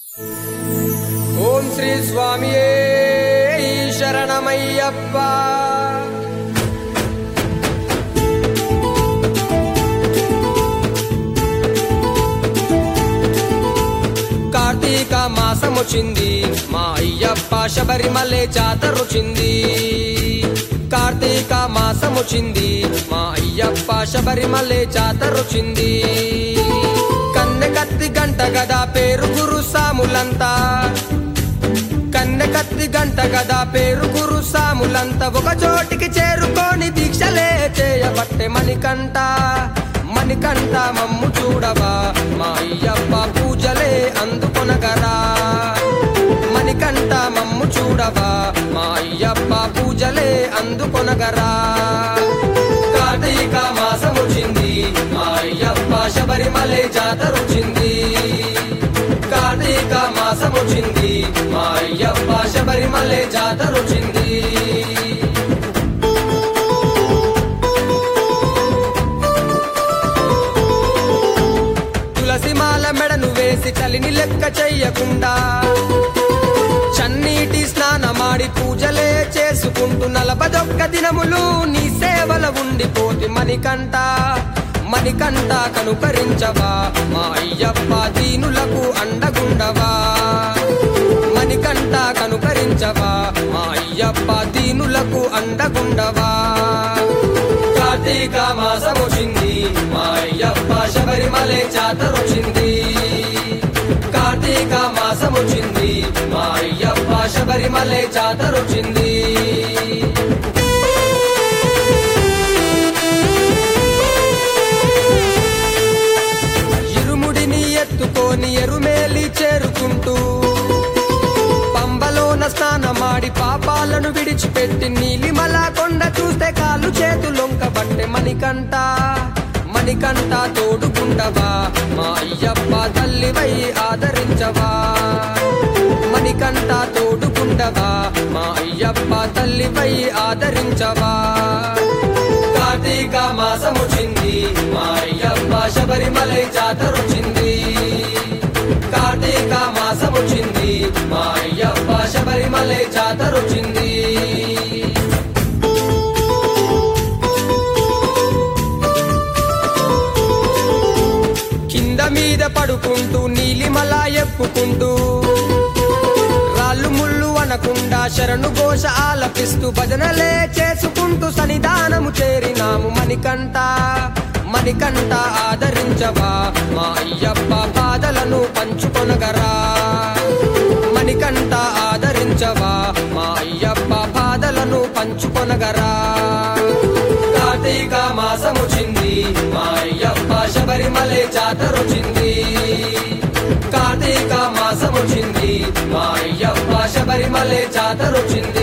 ఓం శ్రీ స్వామియే శరణమయ్యప్ప. కార్తీక మాసమొచ్చింది, మా అయ్యప్ప శబరిమలే జాతరొచ్చింది. కార్తీక మాసమొచ్చింది, మా అయ్యప్ప శబరిమలే జాతరొచ్చింది. కన్నెకత్తి గంట గదా పేరు గురు సాములంతా, కన్నెకత్తి గంట గదా పేరు గురు సాములంతా ఒక చోటికి చేరుకొని దీక్షలే చేయబట్టే మణికంఠ. మణికంఠ మమ్ము చూడవా, మా అయ్యప్ప పూజలే అందుకొనగరా. మణికంఠ మమ్ము చూడవా, మా అయ్యప్ప పూజలే అందుకొనగరా. కార్తీక మాసమొచ్చింది, మా అయ్యప్ప శబరిమలే జాతరొచ్చింది. కార్తీక మాసమొచ్చింది, మా అయ్యప్ప శబరిమలే జాతరొచ్చింది. తులసిమాల మెడను వేసి చలిని లెక్క చెయ్యకుండా చన్నీటి స్నానమాడి పూజలే చేసుకుంటూ 41 దినములు నీ సేవల ఉండిపోతి మణికంఠ. మణికంఠ కనుకరించవా, మా అయ్యప్ప దీనులకు అండగుండవా. మణికంఠ కనుకరించవా, మా అయ్యప్ప దీనులకు అండగుండవా. కార్తీక మాసమొచ్చింది, మా అయ్యప్ప శబరిమలే జాతరొచ్చింది. కార్తీక మాసమొచ్చింది, మా అయ్యప్ప శబరిమలే జాతరొచ్చింది. ఇరుముడిని ఎత్తుకొని ఎరుమేలి చేరుకుంటూ పంబలోన స్నానమాడి పాపాలను విడిచిపెట్టి నీలిమల కొండ చూస్తే కాళ్ళు చేతులొంకబట్టే మణికంఠ. మణికంఠ తోడుకుండవా, మా అయ్యప్ప తల్లివై ఆదరించవా. మణికంఠ తోడుకుండవా, మా అయ్యప్ప తల్లివై ఆదరించవా. కార్తీక మాసమొచ్చింది, మా అయ్యప్ప శబరిమలై జాతరొచ్చింది. కార్తీక మాసమొచ్చింది, మా అయ్యప్ప శబరిమలై జాతరొచ్చింది. కింద మీద పడుకుంటూ నీలిమల ఎక్కుకుంటూ రాళ్ళు ముళ్ళు అనకుండా శరణు ఘోష ఆలపిస్తూ భజనలే చేసుకుంటూ సన్నిధానము చేరినాము మణికంఠ. మణికంఠ ఆదరించవా, మా అయ్యప్ప పాదలను పంచుకొనగరా. మణికంఠ ఆదరించవా, మా అయ్యప్ప పాదలను పంచుకొనగరా. కార్తీక మాసమొచ్చింది, మా అయ్యప్ప శబరిమలే జాతరొచ్చింది. కార్తీక మాసమొచ్చింది, మా అయ్యప్ప శబరిమలే జాతరొచ్చింది.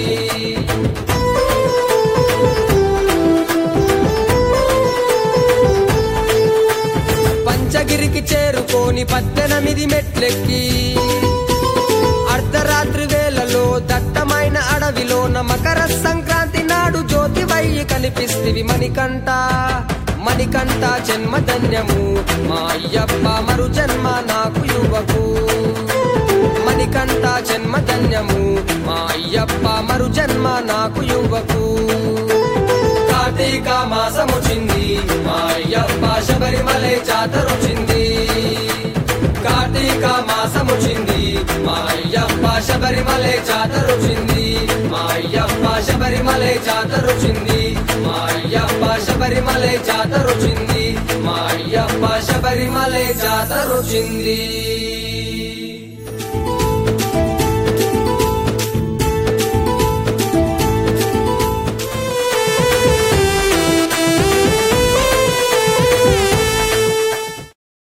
పంచగిరికి చేరుకొని 18 మెట్లెక్కి అర్ధరాత్రి వేళలో దట్టమైన అడవిలోన మకర సంక్రాంతి నాడు జ్యోతివై కనిపిస్తివి మణికంఠ. మణికంఠ జన్మధన్యము, మా అయ్యప్ప మరు జన్మ నాకు యువకు. మణికంఠ జన్మధన్యము, మా అయ్యప్ప మరు జన్మ నాకు యువకు. కార్తీక మాసమొచ్చింది, మా అయ్యప్ప శబరిమలే జాతరొచ్చింది. కార్తీక మాసమొచ్చింది, మా అయ్యప్ప శబరిమలే జాతరొచ్చింది. మా అయ్యప్ప శబరిమలే జాతరొచ్చింది. మా అయ్యప్ప శబరిమలే జాతరొచ్చింది. మా అయ్యప్ప శబరిమలే జాతరొచ్చింది.